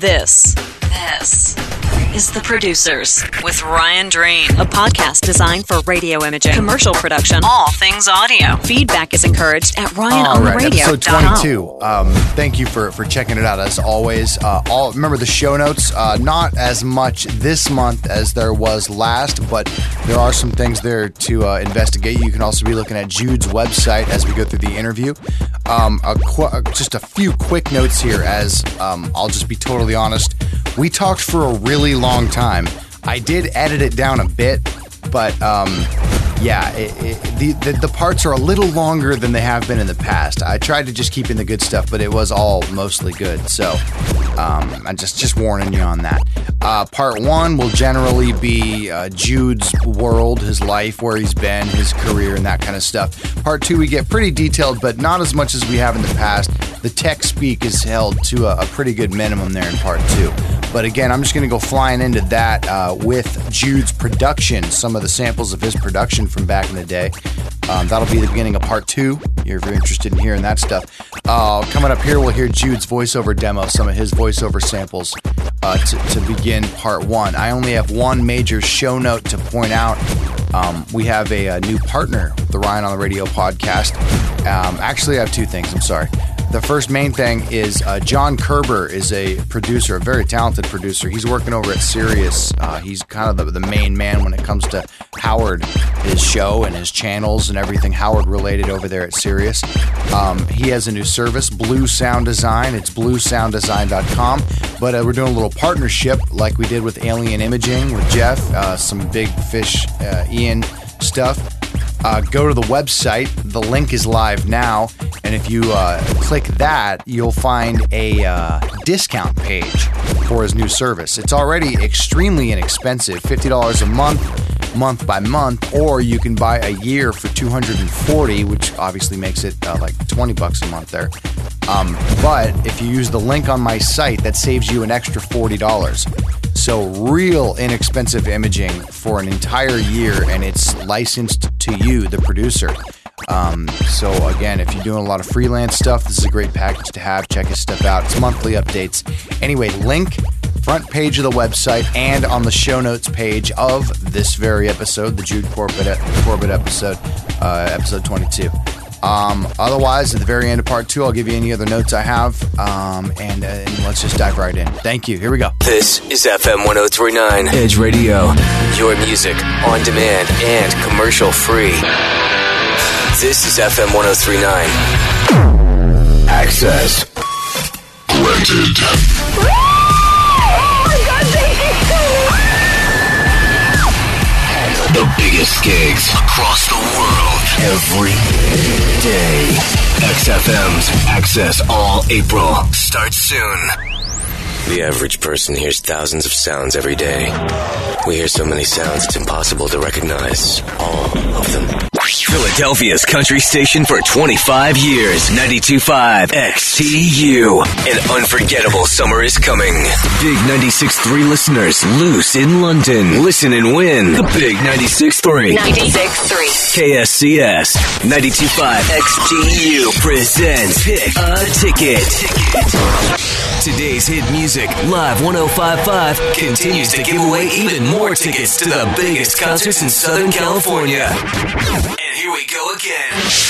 This is The Producers with Ryan Drain, a podcast designed for radio imaging, commercial production, all things audio. Feedback is encouraged at RyanOnTheRadio.com. Episode 22. Thank you for checking it out as always. Remember the show notes, not as much this month as there was last, but there are some things there to investigate. You can also be looking at Jude's website as we go through the interview. Just a few quick notes here as I'll just be totally honest. We talked for a really long time. I did edit it down a bit, but the parts are a little longer than they have been in the past. I tried to just keep in the good stuff, but it was all mostly good. So I'm just warning you on that. Part one will generally be Jude's world, his life, where he's been, his career, and that kind of stuff. Part two, we get pretty detailed, but not as much as we have in the past. The tech speak is held to a pretty good minimum there in part two. But again, I'm just going to go flying into that with Jude's production, some of the samples of his production from back in the day. That'll be the beginning of part two, if you're interested in hearing that stuff. Coming up here, we'll hear Jude's voiceover demo, some of his voiceover samples to begin part one. I only have one major show note to point out. We have a new partner with the Ryan on the Radio podcast. Actually, I have two things. I'm sorry. The first main thing is John Kerber is a producer, a very talented producer. He's working over at Sirius. He's kind of the main man when it comes to Howard, his show and his channels and everything Howard related over there at Sirius. He has a new service, Blue Sound Design. It's bluesounddesign.com. But we're doing a little partnership like we did with Alien Imaging with Jeff, some Big Fish Ian stuff. Go to the website. The link is live now. And if you click that, you'll find a discount page for his new service. It's already extremely inexpensive, $50 a month by month, or you can buy a year for $240, which obviously makes it like $20 a month there. But if you use the link on my site, that saves you an extra $40. So real inexpensive imaging for an entire year, and it's licensed to you, the producer. So again, if you're doing a lot of freelance stuff, this is a great package to have. Check his stuff out. It's monthly updates. Anyway, link front page of the website and on the show notes page of this very episode, the Jude Corbett episode, episode 22. Otherwise, at the very end of part two, I'll give you any other notes I have, and let's just dive right in. Thank you. Here we go. This is FM 103.9 Edge Radio. Your music on demand and commercial free. This is FM 103.9. Access granted. Oh my God, thank you so much. The biggest gigs across the world every day. XFM's Access All April starts soon. The average person hears thousands of sounds every day. We hear so many sounds it's impossible to recognize all of them. Philadelphia's country station for 25 years. 92.5 XTU. An unforgettable summer is coming. Big 96.3 listeners loose in London. Listen and win the Big 96.3. 96.3. KSCS 92.5 XTU presents Pick a Ticket. Today's hit music, Live 105.5, continues to give away even more tickets to the biggest concerts in Southern California. And here we go again.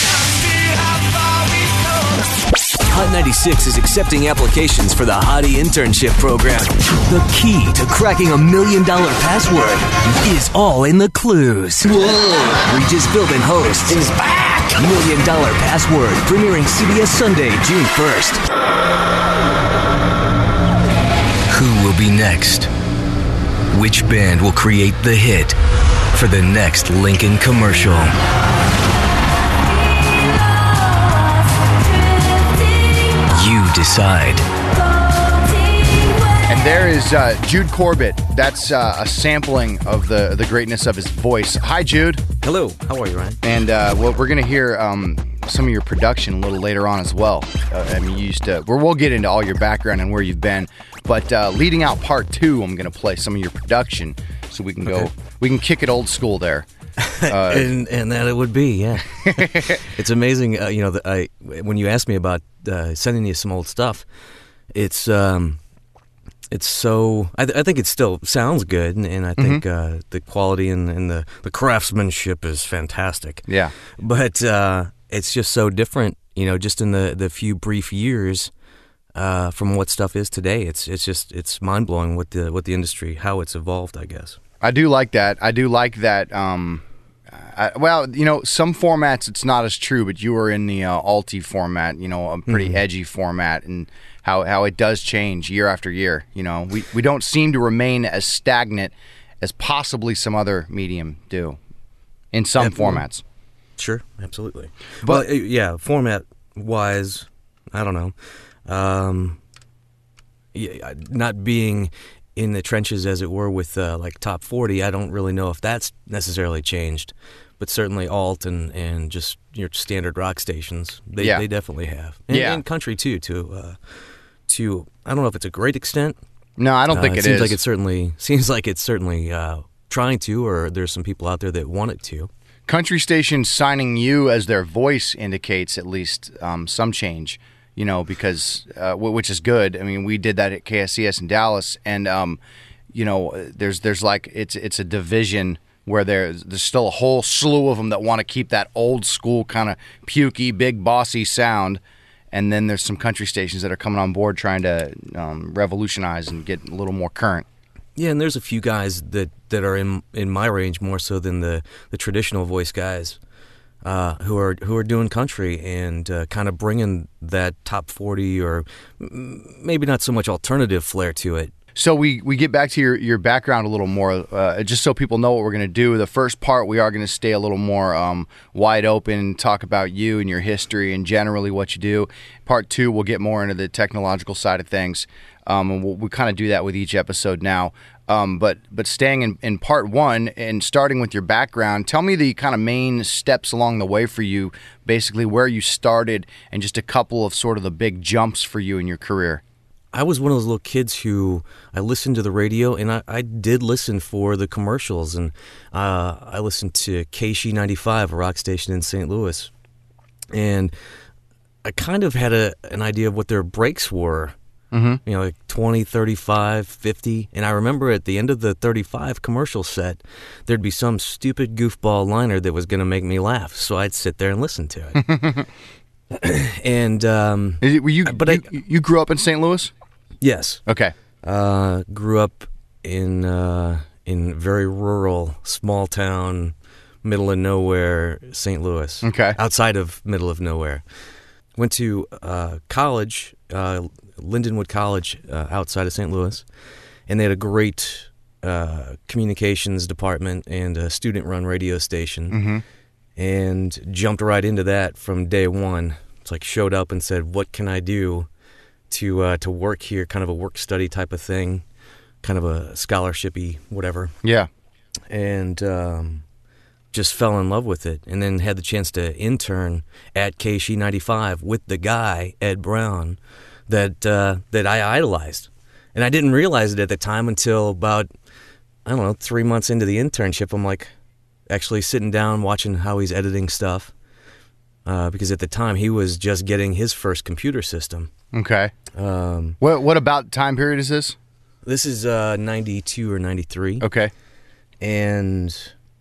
Hot 96 is accepting applications for the Hottie Internship Program. The key to cracking $1 million password is all in the clues. Whoa! Regis Philbin hosts is back. $1 Million Password, premiering CBS Sunday, June 1st. Who will be next? Which band will create the hit for the next Lincoln commercial? You decide. And there is Jude Corbett. That's a sampling of the greatness of his voice. Hi, Jude. Hello. How are you, Ryan? And we're going to hear some of your production a little later on as well. I mean, you used to. We'll get into all your background and where you've been. But leading out part two, I'm going to play some of your production so we can go. We can kick it old school there. And that it would be, yeah. It's amazing, when you ask me about sending you some old stuff, it's it's so. I think it still sounds good, and I think the quality and the craftsmanship is fantastic. Yeah. But it's just so different, just in the few brief years from what stuff is today. It's mind blowing what the industry, how it's evolved, I guess. I do like that. Some formats it's not as true, but you were in the alti format, a pretty edgy format, and how it does change year after year. We don't seem to remain as stagnant as possibly some other medium do in some formats. Sure, absolutely. But format wise, I don't know. Not being in the trenches, as it were, with like Top 40, I don't really know if that's necessarily changed. But certainly alt and just your standard rock stations, they definitely have. And country too, to I don't know if it's a great extent. No, I don't think it is. Seems like it's certainly trying to, or there's some people out there that want it to. Country stations signing you as their voice indicates at least some change, because which is good. I mean, we did that at KSCS in Dallas, and there's like it's a division where there's still a whole slew of them that want to keep that old school kind of pukey, big bossy sound, and then there's some country stations that are coming on board trying to revolutionize and get a little more current. Yeah, and there's a few guys that are in my range more so than the traditional voice guys who are doing country and kind of bringing that top 40 or maybe not so much alternative flair to it. So we get back to your background a little more, just so people know what we're going to do. The first part, we are going to stay a little more wide open, talk about you and your history and generally what you do. Part 2, we'll get more into the technological side of things, and we'll kind of do that with each episode now. But staying in part 1 and starting with your background, tell me the kind of main steps along the way for you, basically where you started and just a couple of sort of the big jumps for you in your career. I was one of those little kids who I listened to the radio, and I did listen for the commercials, and I listened to KSHE 95, a rock station in St. Louis, and I kind of had an idea of what their breaks were, like 20, 35, 50, and I remember at the end of the 35 commercial set, there'd be some stupid goofball liner that was going to make me laugh, so I'd sit there and listen to it. And you grew up in St. Louis? Yes. Okay. Grew up in very rural, small town, middle of nowhere, St. Louis. Okay. Outside of middle of nowhere. Went to college, Lindenwood College, outside of St. Louis, and they had a great communications department and a student-run radio station, and jumped right into that from day one. It's like showed up and said, "What can I do to work here?" Kind of a work-study type of thing, kind of a scholarshipy whatever. Yeah. And just fell in love with it, and then had the chance to intern at KSHE 95 with the guy, Ed Brown, that I idolized. And I didn't realize it at the time until about, 3 months into the internship. I'm like actually sitting down watching how he's editing stuff, because at the time he was just getting his first computer system. Okay. What about time period is this? This is 92 or 93. Okay. And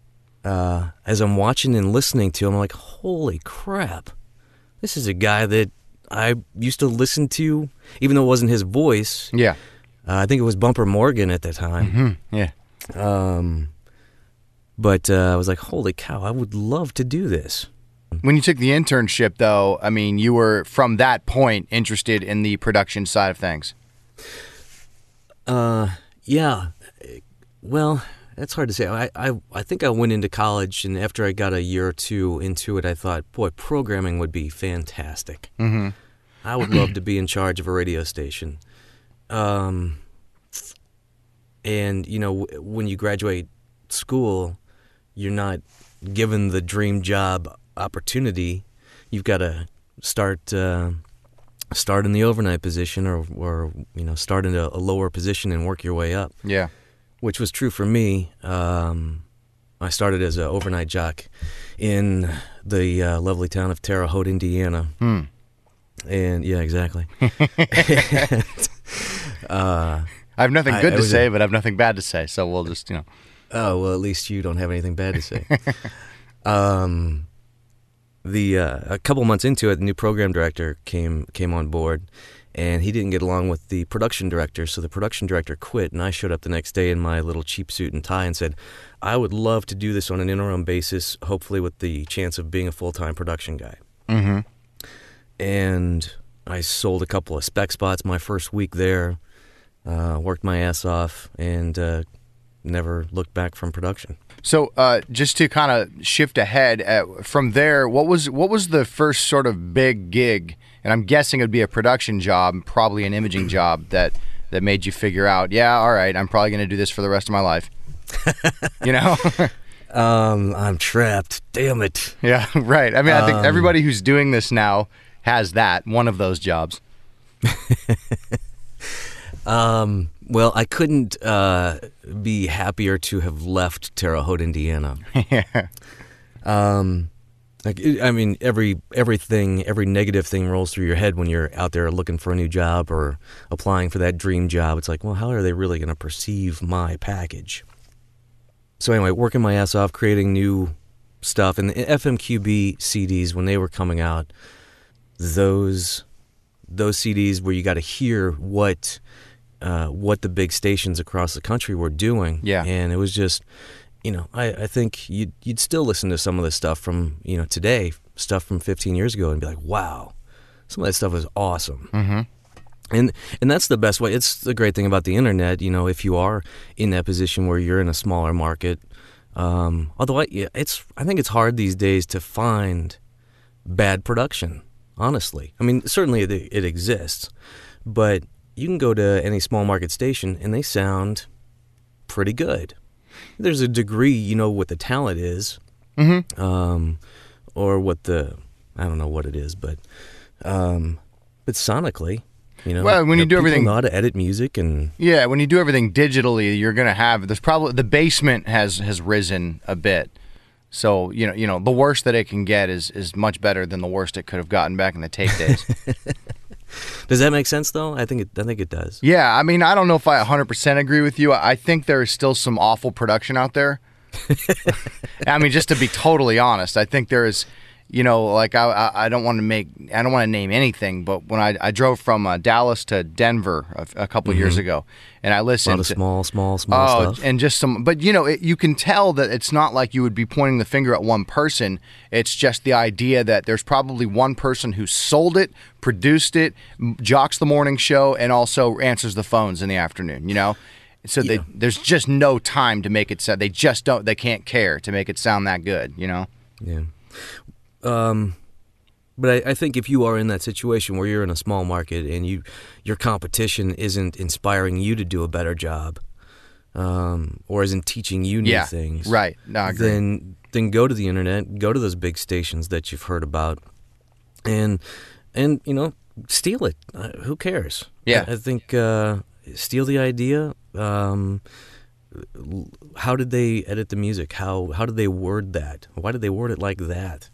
as I'm watching and listening to him, I'm like, holy crap. This is a guy that I used to listen to, even though it wasn't his voice. Yeah. I think it was Bumper Morgan at the time. Mm-hmm. Yeah. But I was like, holy cow, I would love to do this. When you took the internship, though, I mean, you were, from that point, interested in the production side of things. Yeah. Well, that's hard to say. I think I went into college, and after I got a year or two into it, I thought, boy, programming would be fantastic. Mm-hmm. I would love to be in charge of a radio station. And, when you graduate school, you're not given the dream job opportunity. You've got to start in the overnight position or start in a lower position and work your way up. Yeah. Which was true for me. I started as an overnight jock in the lovely town of Terre Haute, Indiana. And yeah, exactly. I have nothing good I to was say, but I have nothing bad to say. So we'll just, Oh, well, at least you don't have anything bad to say. A couple months into it, the new program director came on board, and he didn't get along with the production director, so the production director quit, and I showed up the next day in my little cheap suit and tie and said, I would love to do this on an interim basis, hopefully with the chance of being a full-time production guy. Mm-hmm. And I sold a couple of spec spots my first week there, worked my ass off, and never looked back from production. So just to kind of shift ahead from there, what was the first sort of big gig? And I'm guessing it would be a production job, probably an imaging job that made you figure out, yeah, all right, I'm probably going to do this for the rest of my life. I'm trapped. Damn it. Yeah, right. I mean, I think everybody who's doing this now has one of those jobs. Well, I couldn't be happier to have left Terre Haute, Indiana. Yeah. I mean, every negative thing rolls through your head when you're out there looking for a new job or applying for that dream job. It's like, well, how are they really going to perceive my package? So anyway, working my ass off, creating new stuff. And the FMQB CDs, when they were coming out, those CDs where you got to hear what the big stations across the country were doing. Yeah. And it was just, I think you'd still listen to some of the stuff from, today, stuff from 15 years ago and be like, wow, some of that stuff is awesome. Mm-hmm. And that's the best way. It's the great thing about the internet, if you are in that position where you're in a smaller market. Although I think it's hard these days to find bad production, honestly. I mean, certainly it exists, but you can go to any small market station and they sound pretty good. There's a degree, what the talent is, Mm-hmm. or what I don't know what it is, but sonically, Well, when you do people everything, know how to edit music, and yeah, when you do everything digitally, you're gonna have. There's probably the basement has risen a bit. So the worst that it can get is much better than the worst it could have gotten back in the tape days. Does that make sense though? I think it does. Yeah, I mean, I don't know if I 100% agree with you. I think there is still some awful production out there. I mean, just to be totally honest, I think there is. Like I don't want to name anything, but when I drove from Dallas to Denver a couple of years ago, and I listened a lot of small stuff, and just some, but you can tell that it's not like you would be pointing the finger at one person. It's just the idea that there's probably one person who sold it, produced it, jocks the morning show, and also answers the phones in the afternoon. So there's just no time to make it sound. They just don't. They can't care to make it sound that good. Yeah. But I think if you are in that situation where you're in a small market and your competition isn't inspiring you to do a better job, or isn't teaching you new things, right? No, I agree. Then go to the internet, go to those big stations that you've heard about, and steal it. Who cares? Yeah, I think steal the idea. How did they edit the music? How did they word that? Why did they word it like that?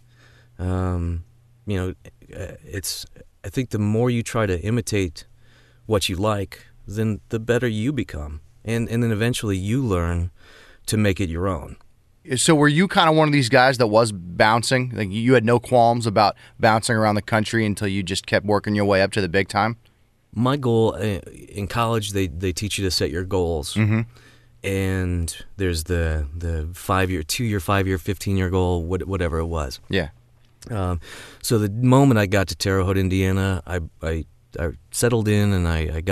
I think the more you try to imitate what you like, then the better you become. And then eventually you learn to make it your own. So were you kind of one of these guys that was bouncing? Like you had no qualms about bouncing around the country until you just kept working your way up to the big time? My goal in college, they teach you to set your goals. Mm-hmm. And there's the 5-year, 2-year, 5-year, 15-year goal, whatever it was. Yeah. So the moment I got to Terre Haute, Indiana, I settled in and I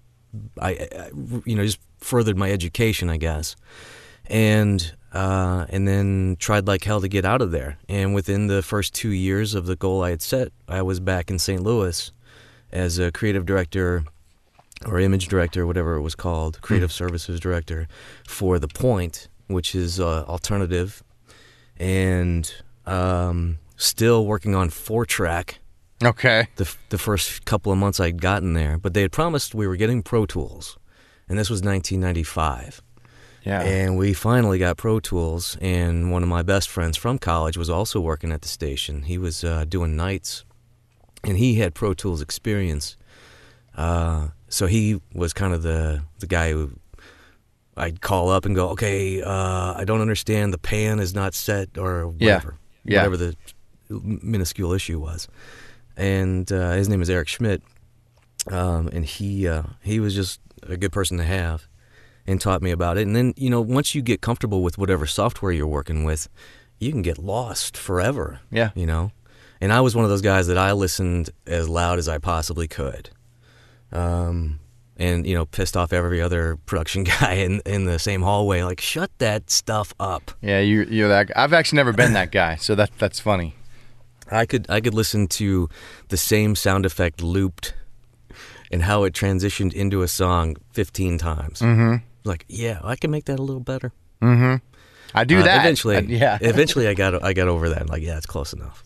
just furthered my education, I guess, and then tried like hell to get out of there. And within the first 2 years of the goal I had set, I was back in St. Louis as a creative director or image director, whatever it was called, creative services director for The Point, which is alternative, and still working on 4-track. Okay. The first couple of months I'd gotten there, but they had promised we were getting Pro Tools, and this was 1995. Yeah. And we finally got Pro Tools, and one of my best friends from college was also working at the station. He was doing nights, and he had Pro Tools experience. so he was kind of the guy who I'd call up and go, okay, I don't understand. The pan is not set or whatever. Yeah. Whatever the minuscule issue was. And his name is Eric Schmidt. And he was just a good person to have and taught me about it. And then, once you get comfortable with whatever software you're working with, you can get lost forever. Yeah. And I was one of those guys that I listened as loud as I possibly could. And, pissed off every other production guy in the same hallway, like, shut that stuff up. Yeah, you're that guy. I've actually never been that guy, so that's funny. I could listen to the same sound effect looped and how it transitioned into a song 15 times. Mm-hmm. Like, yeah, I can make that a little better. Mm-hmm. I do that. Eventually, yeah. Eventually, I got over that. Like, yeah, it's close enough.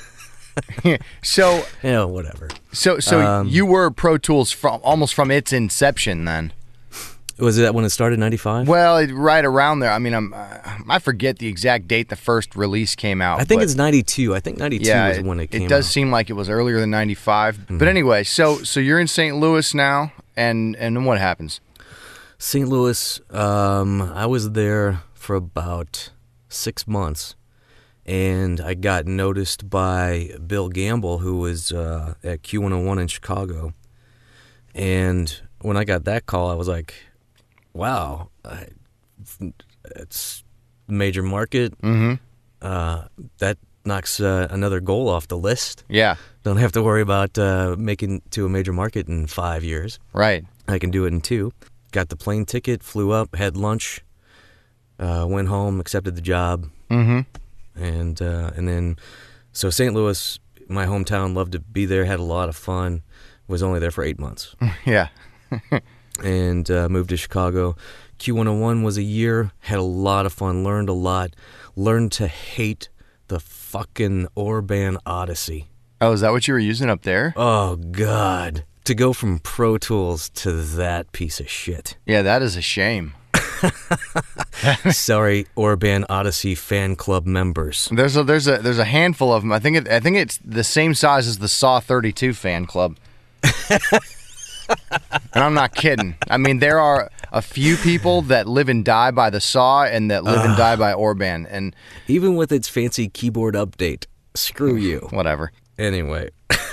So, whatever. So you were Pro Tools almost from its inception, then. Was that when it started, 95? Well, right around there. I mean, I forget the exact date the first release came out. I think it's 92. I think 92 is when it came out. It does seem like it was earlier than 95. Mm-hmm. But anyway, so you're in St. Louis now, and then what happens? St. Louis, I was there for about 6 months, and I got noticed by Bill Gamble, who was at Q101 in Chicago. And when I got that call, I was like, wow, it's major market. Mm-hmm. That knocks another goal off the list. Yeah. Don't have to worry about making to a major market in 5 years. Right. I can do it in 2. Got the plane ticket, flew up, had lunch, went home, accepted the job. Mm-hmm. And then, so St. Louis, my hometown, loved to be there, had a lot of fun, was only there for 8 months. Yeah. And moved to Chicago. Q101 was a year, had a lot of fun, learned a lot, learned to hate the fucking Orban Odyssey. Oh, is that what you were using up there? Oh, God. To go from Pro Tools to that piece of shit. Yeah, that is a shame. Sorry, Orban Odyssey fan club members. There's a handful of them. I think it's the same size as the Saw 32 fan club. And I'm not kidding. I mean, there are a few people that live and die by the Saw and that live and die by Orban. And even with its fancy keyboard update, screw you. Whatever. Anyway,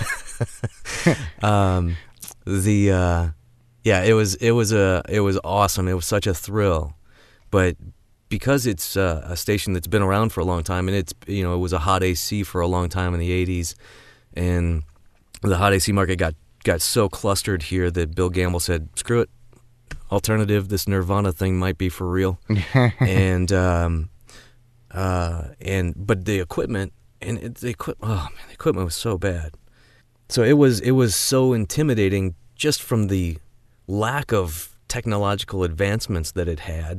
it was awesome. It was such a thrill, but because it's a station that's been around for a long time, and it was a hot AC for a long time in the 80s, and the hot AC market got so clustered here that Bill Gamble said, "Screw it, alternative. This Nirvana thing might be for real." and but the equipment the equipment was so bad. So it was so intimidating just from the lack of technological advancements that it had.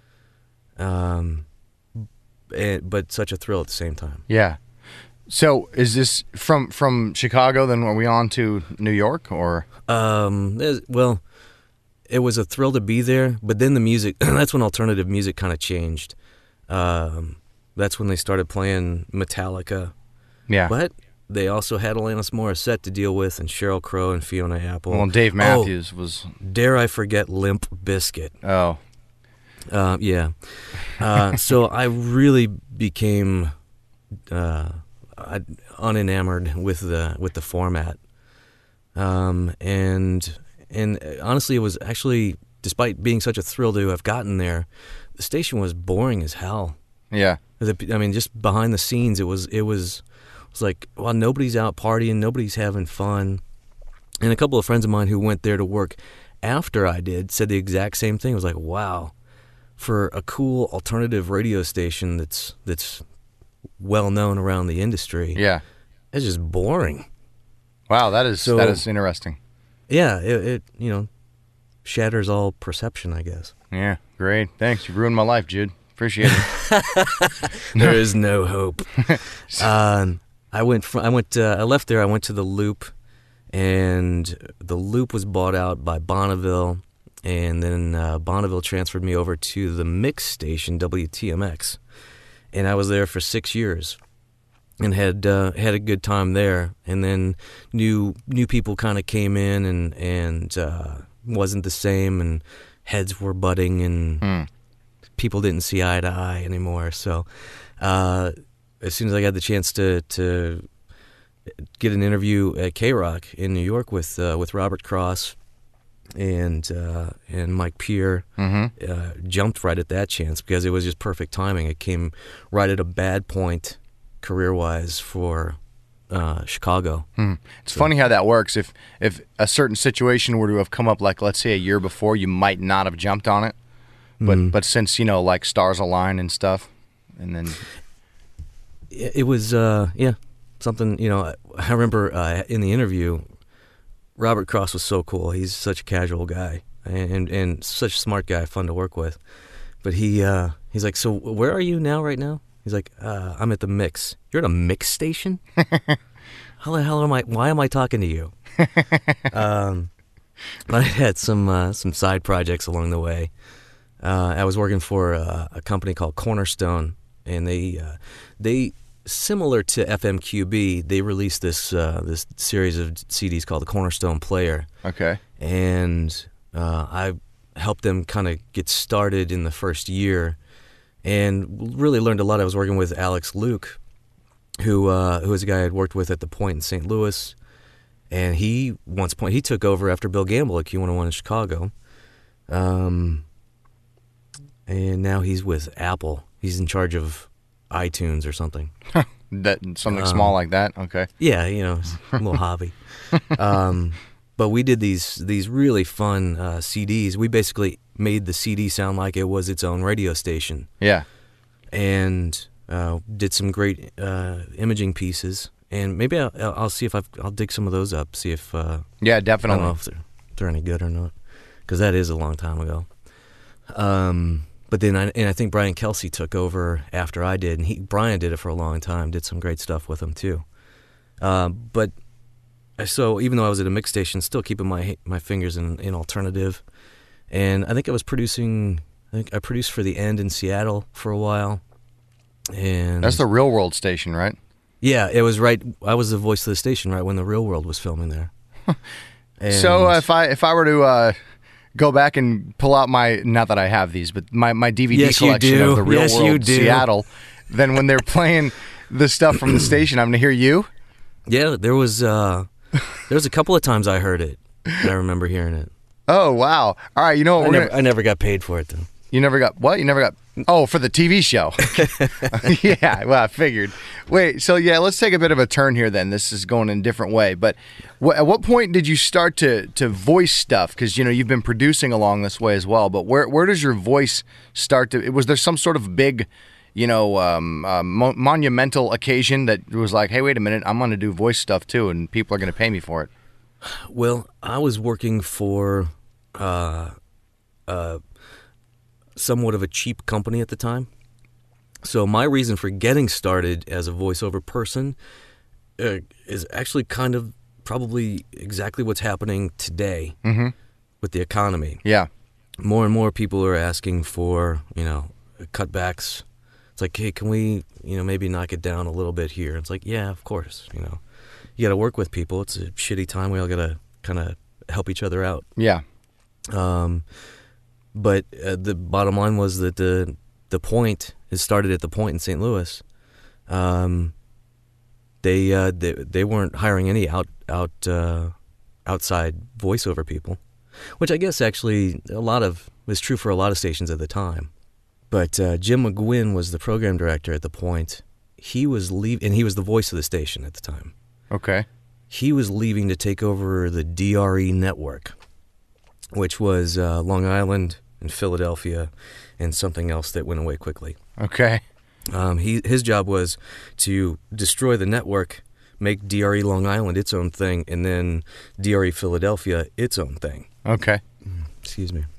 But such a thrill at the same time. Yeah. So is this from Chicago? Then are we on to New York or? Well, it was a thrill to be there, but then the music. That's when alternative music kind of changed. That's when they started playing Metallica. Yeah. But they also had Alanis Morissette to deal with, and Sheryl Crow and Fiona Apple. Well, Dave Matthews was. Dare I forget Limp Bizkit? Oh. Yeah. So I really became unenamored with the format, and honestly, it was actually, despite being such a thrill to have gotten there, the station was boring as hell. Yeah. I mean, just behind the scenes, it was like, well, nobody's out partying, nobody's having fun. And a couple of friends of mine who went there to work after I did said the exact same thing. It was like, wow, for a cool alternative radio station that's well known around the industry. Yeah. It's just boring. Wow, that is interesting. Yeah, it shatters all perception, I guess. Yeah, great. Thanks. You ruined my life, Jude. Appreciate it. There is no hope. I left there. I went to the Loop, and the Loop was bought out by Bonneville, and then Bonneville transferred me over to the mix station WTMX, and I was there for 6 years. and had a good time there. And then new people kind of came in and wasn't the same, and heads were butting, and people didn't see eye to eye anymore. So as soon as I got the chance to get an interview at K-Rock in New York with Robert Cross and Mike Peer, jumped right at that chance because it was just perfect timing. It came right at a bad point career-wise for Chicago. It's funny how that works. If a certain situation were to have come up, like let's say a year before, you might not have jumped on it, but since like stars align and stuff, and then it was something. I remember in the interview, Robert Cross was so cool. He's such a casual guy and such a smart guy, fun to work with. But he's like, so where are you now? Right now? He's like, I'm at the Mix. You're at a Mix station? How the hell am I? Why am I talking to you? I had some side projects along the way. I was working for a company called Cornerstone, and they similar to FMQB, they released this series of CDs called the Cornerstone Player. Okay. And I helped them kind of get started in the first year, and really learned a lot. I was working with Alex Luke, who was a guy I'd worked with at the Point in St. Louis, and he took over after Bill Gamble at Q101 in Chicago, and now he's with Apple. He's in charge of iTunes or something. Something small like that. Okay. Yeah, a little hobby. But we did these really fun CDs. We basically made the CD sound like it was its own radio station. Yeah. And did some great imaging pieces. And maybe I'll see if I'll dig some of those up. See if yeah, definitely. I don't know if they're any good or not, because that is a long time ago. But then I think Brian Kelsey took over after I did, and Brian did it for a long time, did some great stuff with him too. But so even though I was at a mix station, still keeping my fingers in alternative, and I think I produced for The End in Seattle for a while. And that's the Real World station, right? Yeah, it was right. I was the voice of the station right when the Real World was filming there. So if I were to go back and pull out not that I have these, but my DVD collection of the Real World Seattle, then when they're playing the stuff from the station, I'm going to hear you? Yeah, there was a couple of times I heard it. I remember hearing it. Oh, wow. All right, you know what? I never got paid for it, though. You never got what? You never got... Oh, for the TV show. Yeah, well, I figured. Wait, so yeah, let's take a bit of a turn here then. This is going in a different way. But at what point did you start to voice stuff? Because, you've been producing along this way as well. But where does your voice start to... Was there some sort of big, monumental occasion that was like, hey, wait a minute, I'm going to do voice stuff too, and people are going to pay me for it? Well, I was working for... somewhat of a cheap company at the time. So my reason for getting started as a voiceover person is actually kind of probably exactly what's happening today with the economy. Yeah. More and more people are asking for, cutbacks. It's like, hey, can we, maybe knock it down a little bit here? It's like, yeah, of course, You got to work with people. It's a shitty time. We all got to kind of help each other out. Yeah. But the bottom line was that the Point, it started at the Point in St. Louis. They weren't hiring any outside voiceover people, which I guess actually was true for a lot of stations at the time. But Jim McGuinn was the program director at the Point. He was leaving, and he was the voice of the station at the time. Okay. He was leaving to take over the DRE network, which was Long Island and Philadelphia and something else that went away quickly. Okay. His job was to destroy the network, make DRE Long Island its own thing, and then DRE Philadelphia its own thing. Okay. Excuse me.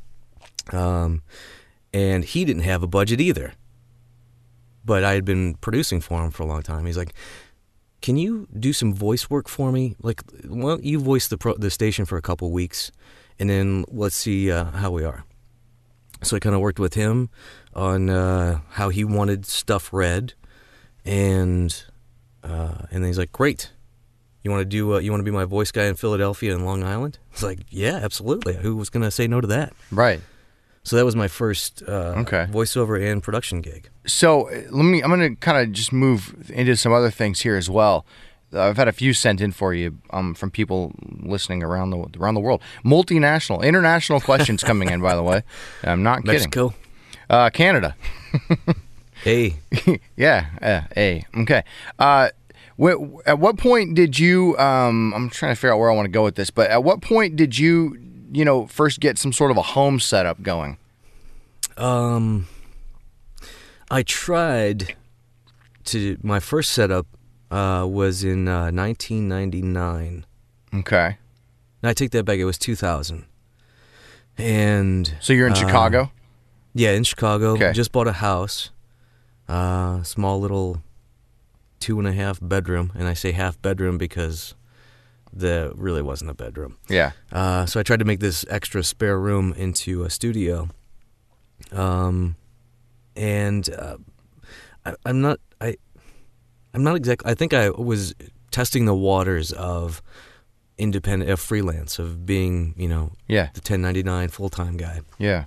And he didn't have a budget either. But I had been producing for him for a long time. He's like, can you do some voice work for me? Like, why don't you voice the station for a couple weeks, and then let's see how we are. So I kind of worked with him on how he wanted stuff read, and And then he's like, "Great, you want to do? You want to be my voice guy in Philadelphia and Long Island?" I was like, "Yeah, absolutely. Who was going to say no to that?" Right. So that was my first voiceover and production gig. So I'm going to kind of just move into some other things here as well. I've had a few sent in for you from people listening around the world. Multinational, international questions coming in, by the way. I'm not kidding. Mexico, Canada. hey, yeah, hey, okay. At what point did you? I'm trying to figure out where I want to go with this, but at what point did you first get some sort of a home setup going? I tried to. My first setup was in 1999. Okay. I take that back. It was 2000. And so you're in Chicago? Yeah, in Chicago. Okay. Just bought a house, small little 2.5 bedroom, and I say half bedroom because there really wasn't a bedroom. Yeah. So I tried to make this extra spare room into a studio. I'm not exactly. I think I was testing the waters of independent, of freelance, of being, the 1099 full-time guy. Yeah.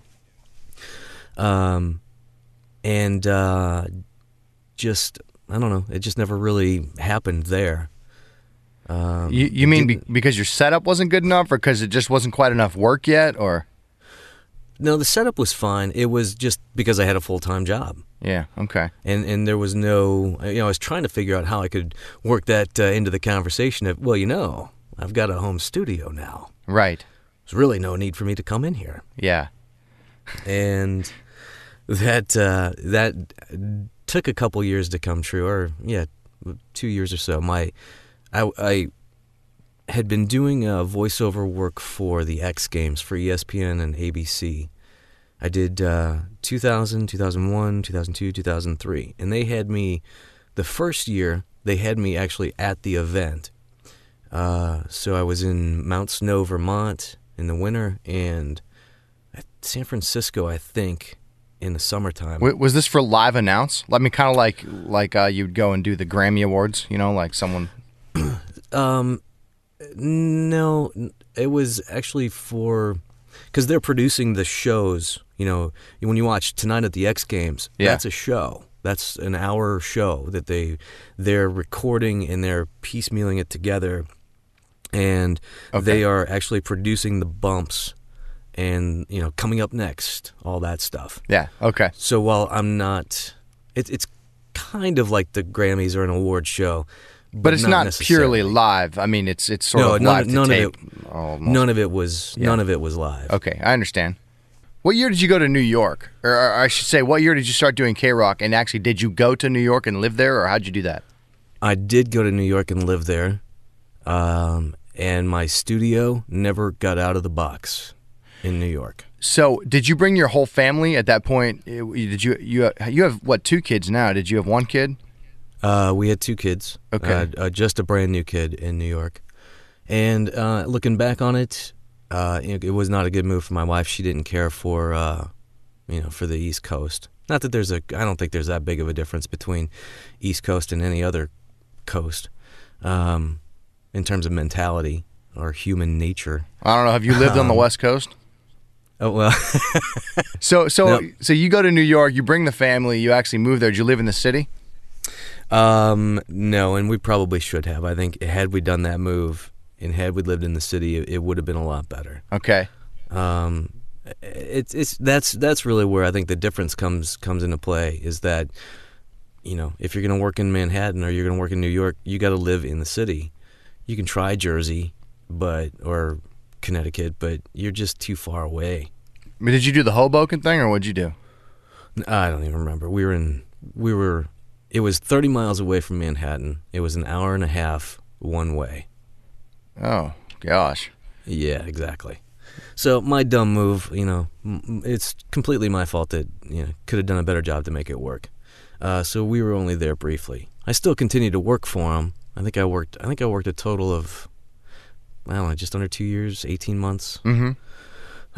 Just, I don't know. It just never really happened there. You mean because your setup wasn't good enough, or because it just wasn't quite enough work yet, or? No, the setup was fine. It was just because I had a full-time job. Yeah, okay. And there was no, I was trying to figure out how I could work that into the conversation of, I've got a home studio now. Right. There's really no need for me to come in here. Yeah. And that took a couple years to come true, or 2 years or so. I had been doing voiceover work for the X Games for ESPN and ABC. I did 2000, 2001, 2002, 2003. And they had me, the first year, they had me actually at the event. So I was in Mount Snow, Vermont in the winter, and at San Francisco, I think, in the summertime. Was this for live announce? I mean, kind of like you'd go and do the Grammy Awards, like someone... No, it was actually for... Because they're producing the shows, when you watch Tonight at the X Games, that's a show. That's an hour show that they're recording and they're piecemealing it together. And they are actually producing the bumps and, coming up next, all that stuff. Yeah, okay. So while I'm not... It's kind of like the Grammys or an award show. But it's not purely live. I mean, it's sort of live to tape. None of it was live. Okay, I understand. What year did you go to New York? Or I should say, what year did you start doing K-Rock? And actually, did you go to New York and live there, or how'd you do that? I did go to New York and live there. And my studio never got out of the box in New York. So, did you bring your whole family at that point? Did you have, what, 2 kids now? Did you have 1 kid? We had 2 kids. Okay. Just a brand new kid in New York. And looking back on it, it was not a good move for my wife. She didn't care for, for the East Coast. Not that I don't think there's that big of a difference between East Coast and any other coast in terms of mentality or human nature. I don't know. Have you lived on the West Coast? Oh, well. So you go to New York, you bring the family, you actually move there. Did you live in the city? No, and we probably should have. I think had we done that move and had we lived in the city, it would have been a lot better. Okay. That's really where I think the difference comes into play is that, if you're going to work in Manhattan or you're going to work in New York, you got to live in the city. You can try Jersey, or Connecticut, but you're just too far away. But did you do the Hoboken thing, or what'd you do? I don't even remember. It was 30 miles away from Manhattan. It was an hour and a half one way. Oh, gosh. Yeah, exactly. So my dumb move, it's completely my fault that, could have done a better job to make it work. So we were only there briefly. I still continued to work for him. I think I worked a total of, I don't know, just under 2 years, 18 months. Mm-hmm.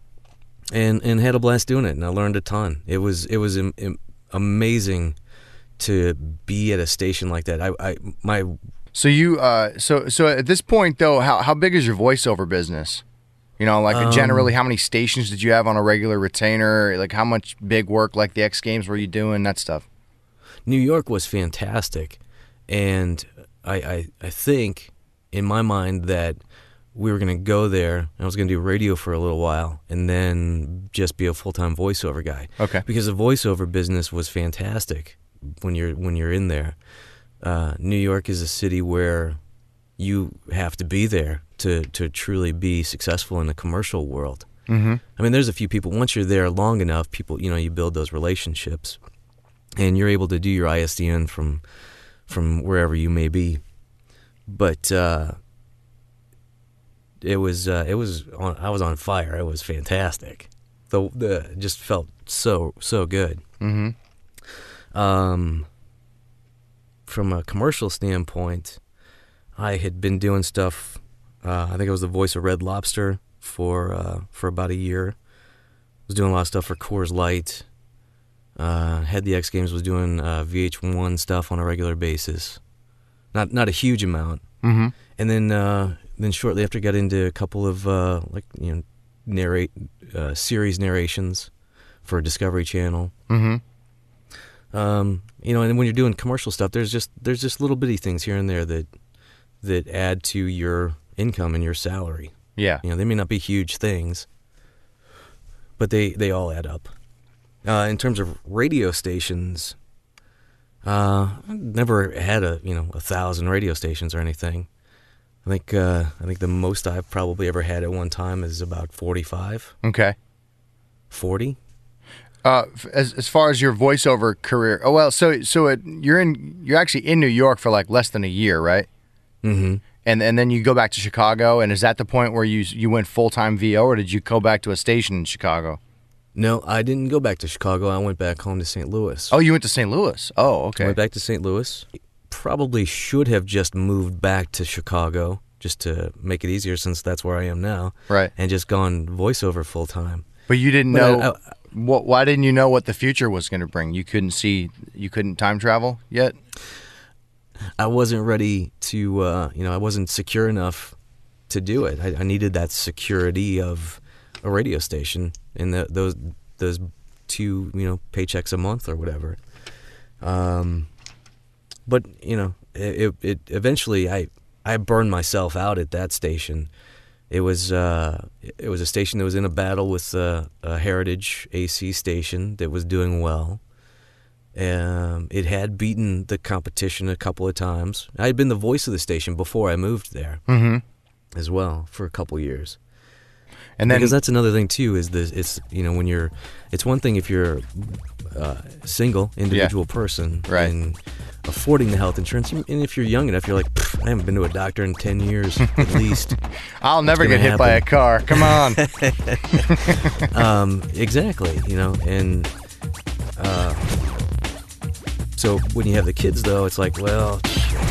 And had a blast doing it, and I learned a ton. It was amazing to be at a station like that. So you so at this point though, how big is your voiceover business? You know, like generally, how many stations did you have on a regular retainer? Like, how much big work, like the X Games, were you doing? That stuff. New York was fantastic, and I think in my mind that we were going to go there, and I was going to do radio for a little while, and then just be a full-time voiceover guy. Okay. Because the voiceover business was fantastic when you're in there. New York is a city where you have to be there to truly be successful in the commercial world. Mm-hmm. I mean, there's a few people, once you're there long enough, people, you build those relationships, and you're able to do your ISDN from wherever you may be. But I was on fire. It was fantastic. It just felt so good. Mm-hmm. From a commercial standpoint, I had been doing stuff. I think I was the voice of Red Lobster for about a year. Was doing a lot of stuff for Coors Light. Had the X Games, was doing VH1 stuff on a regular basis. Not a huge amount. Mm-hmm. And then shortly after, got into a couple of series narrations for Discovery Channel. Mm-hmm. And when you're doing commercial stuff, there's just little bitty things here and there that add to your income and your salary. Yeah. They may not be huge things, but they all add up. In terms of radio stations, I never had 1,000 radio stations or anything. I think the most I've probably ever had at one time is about 45. Okay. 40. As far as your voiceover career, you're actually in New York for like less than a year, right? Mm-hmm. And then you go back to Chicago, and is that the point where you went full-time VO, or did you go back to a station in Chicago? No, I didn't go back to Chicago. I went back home to St. Louis. Oh, you went to St. Louis. Oh, okay. I went back to St. Louis. Probably should have just moved back to Chicago just to make it easier, since that's where I am now. Right. And just gone voiceover full-time. But you didn't know... why didn't you know what the future was going to bring? You couldn't time travel yet? I wasn't ready to, I wasn't secure enough to do it. I needed that security of a radio station and those 2, paychecks a month or whatever. But, it eventually I burned myself out at that station. It was a station that was in a battle with a Heritage AC station that was doing well. It had beaten the competition a couple of times. I had been the voice of the station before I moved there, mm-hmm. as well, for a couple years. And then, because that's another thing too, is when it's one thing if you're a single individual person, right, and affording the health insurance, and if you're young enough, you're like, I haven't been to a doctor in 10 years at least. I'll never get hit by a car. Come on. Exactly, and so when you have the kids, though, it's like, well,